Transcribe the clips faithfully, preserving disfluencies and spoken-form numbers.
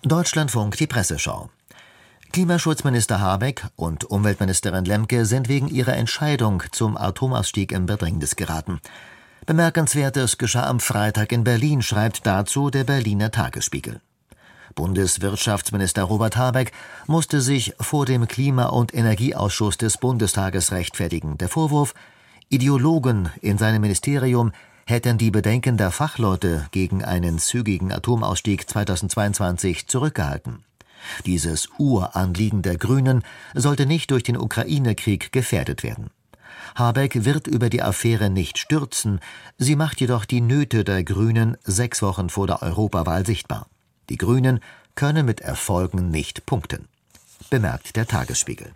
Deutschlandfunk, die Presseschau. Klimaschutzminister Habeck und Umweltministerin Lemke sind wegen ihrer Entscheidung zum Atomausstieg in Bedrängnis geraten. Bemerkenswertes geschah am Freitag in Berlin, schreibt dazu der Berliner Tagesspiegel. Bundeswirtschaftsminister Robert Habeck musste sich vor dem Klima- und Energieausschuss des Bundestages rechtfertigen. Der Vorwurf: Ideologen in seinem Ministerium hätten die Bedenken der Fachleute gegen einen zügigen Atomausstieg zweitausendzweiundzwanzig zurückgehalten. Dieses Uranliegen der Grünen sollte nicht durch den Ukraine-Krieg gefährdet werden. Habeck wird über die Affäre nicht stürzen, sie macht jedoch die Nöte der Grünen sechs Wochen vor der Europawahl sichtbar. Die Grünen können mit Erfolgen nicht punkten, bemerkt der Tagesspiegel.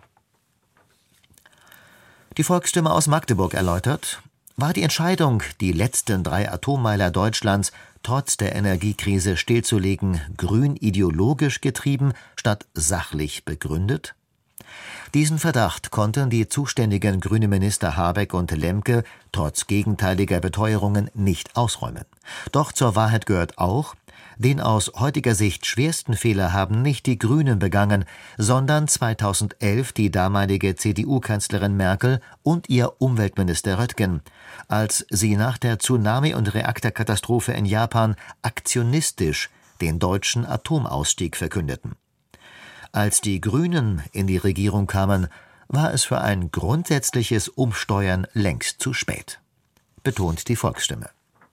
Die Volksstimme aus Magdeburg erläutert: War die Entscheidung, die letzten drei Atommeiler Deutschlands trotz der Energiekrise stillzulegen, grün ideologisch getrieben statt sachlich begründet? Diesen Verdacht konnten die zuständigen grünen Minister Habeck und Lemke trotz gegenteiliger Beteuerungen nicht ausräumen. Doch zur Wahrheit gehört auch: Den aus heutiger Sicht schwersten Fehler haben nicht die Grünen begangen, sondern zweitausendelf die damalige C D U-Kanzlerin Merkel und ihr Umweltminister Röttgen, als sie nach der Tsunami- und Reaktorkatastrophe in Japan aktionistisch den deutschen Atomausstieg verkündeten. Als die Grünen in die Regierung kamen, war es für ein grundsätzliches Umsteuern längst zu spät, betont die Volksstimme.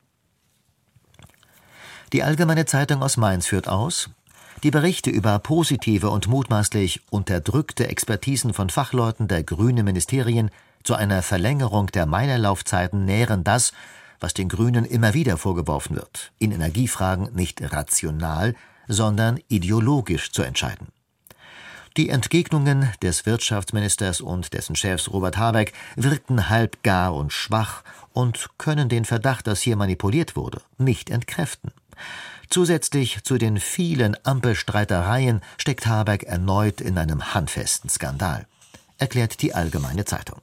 Die Allgemeine Zeitung aus Mainz führt aus: Die Berichte über positive und mutmaßlich unterdrückte Expertisen von Fachleuten der grünen Ministerien zu einer Verlängerung der Meilerlaufzeiten nähren das, was den Grünen immer wieder vorgeworfen wird, in Energiefragen nicht rational, sondern ideologisch zu entscheiden. Die Entgegnungen des Wirtschaftsministers und dessen Chefs Robert Habeck wirkten halbgar und schwach und können den Verdacht, dass hier manipuliert wurde, nicht entkräften. Zusätzlich zu den vielen Ampelstreitereien steckt Habeck erneut in einem handfesten Skandal, erklärt die Allgemeine Zeitung.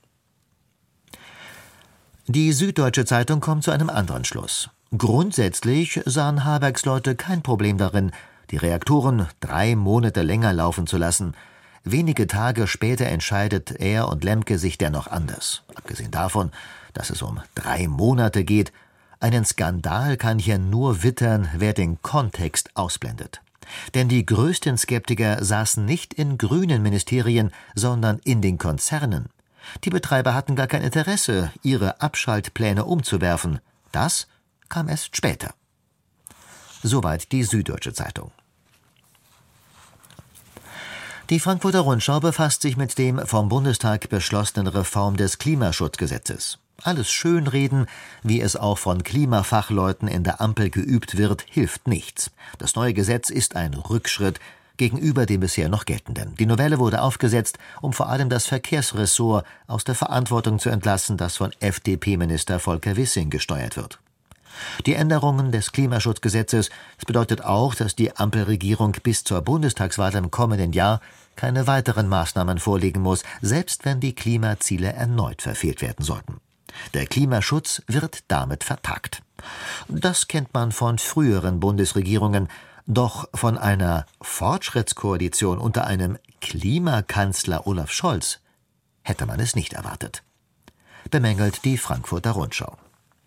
Die Süddeutsche Zeitung kommt zu einem anderen Schluss. Grundsätzlich sahen Habecks Leute kein Problem darin, die Reaktoren drei Monate länger laufen zu lassen. Wenige Tage später entscheidet er und Lemke sich dennoch anders. Abgesehen davon, dass es um drei Monate geht, einen Skandal kann hier nur wittern, wer den Kontext ausblendet. Denn die größten Skeptiker saßen nicht in grünen Ministerien, sondern in den Konzernen. Die Betreiber hatten gar kein Interesse, ihre Abschaltpläne umzuwerfen. Das kam erst später. Soweit die Süddeutsche Zeitung. Die Frankfurter Rundschau befasst sich mit dem vom Bundestag beschlossenen Reform des Klimaschutzgesetzes. Alles Schönreden, wie es auch von Klimafachleuten in der Ampel geübt wird, hilft nichts. Das neue Gesetz ist ein Rückschritt gegenüber dem bisher noch geltenden. Die Novelle wurde aufgesetzt, um vor allem das Verkehrsressort aus der Verantwortung zu entlassen, das von F D P-Minister Volker Wissing gesteuert wird. Die Änderungen des Klimaschutzgesetzes, das bedeutet auch, dass die Ampelregierung bis zur Bundestagswahl im kommenden Jahr keine weiteren Maßnahmen vorlegen muss, selbst wenn die Klimaziele erneut verfehlt werden sollten. Der Klimaschutz wird damit vertagt. Das kennt man von früheren Bundesregierungen, doch von einer Fortschrittskoalition unter einem Klimakanzler Olaf Scholz hätte man es nicht erwartet, bemängelt die Frankfurter Rundschau.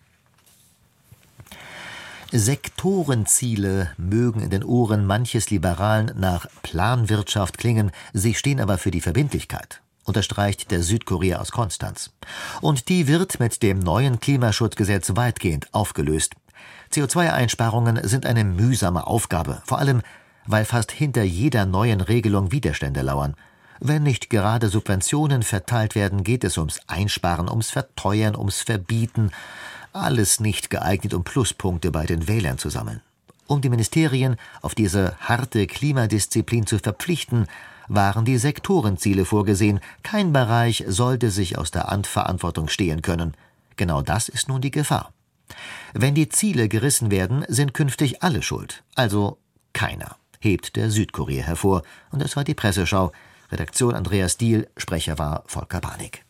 Sektorenziele mögen in den Ohren manches Liberalen nach Planwirtschaft klingen, sie stehen aber für die Verbindlichkeit, unterstreicht der Südkurier aus Konstanz. Und die wird mit dem neuen Klimaschutzgesetz weitgehend aufgelöst. C O zwei Einsparungen sind eine mühsame Aufgabe, vor allem, weil fast hinter jeder neuen Regelung Widerstände lauern. Wenn nicht gerade Subventionen verteilt werden, geht es ums Einsparen, ums Verteuern, ums Verbieten. Alles nicht geeignet, um Pluspunkte bei den Wählern zu sammeln. Um die Ministerien auf diese harte Klimadisziplin zu verpflichten, waren die Sektorenziele vorgesehen. Kein Bereich sollte sich aus der Verantwortung stehlen können. Genau das ist nun die Gefahr. Wenn die Ziele gerissen werden, sind künftig alle schuld. Also keiner, hebt der Südkurier hervor. Und das war die Presseschau. Redaktion Andreas Diehl, Sprecher war Volker Barnig.